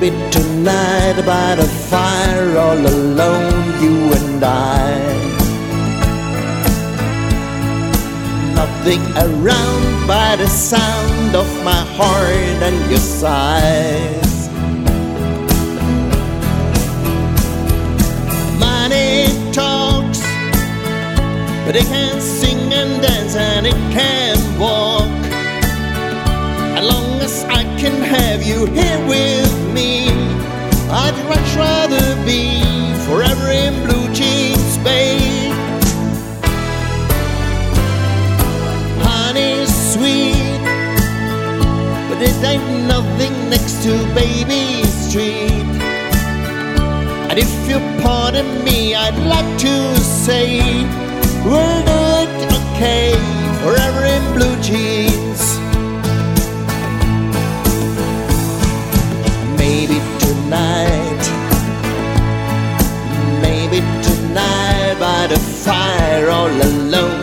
Maybe tonight by the fire, all alone, you and I. Nothing around by the sound of my heart and your sighs. Money talks, but it can't sing and dance and it can't walk. As long as I can have you here with me, I'd much rather be forever in blue jeans, babe. Honey's sweet, but it ain't nothing next to Baby's treat. And if you pardon me, I'd like to say we'll do it okay, forever in blue jeans. Maybe tonight, maybe tonight by the fire, all alone,